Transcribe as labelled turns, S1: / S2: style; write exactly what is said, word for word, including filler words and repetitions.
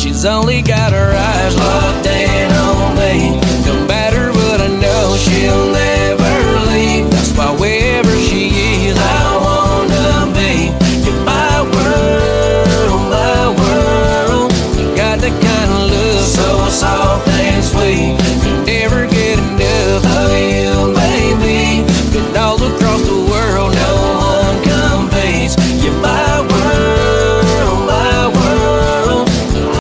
S1: She's only got her eyes locked in on me.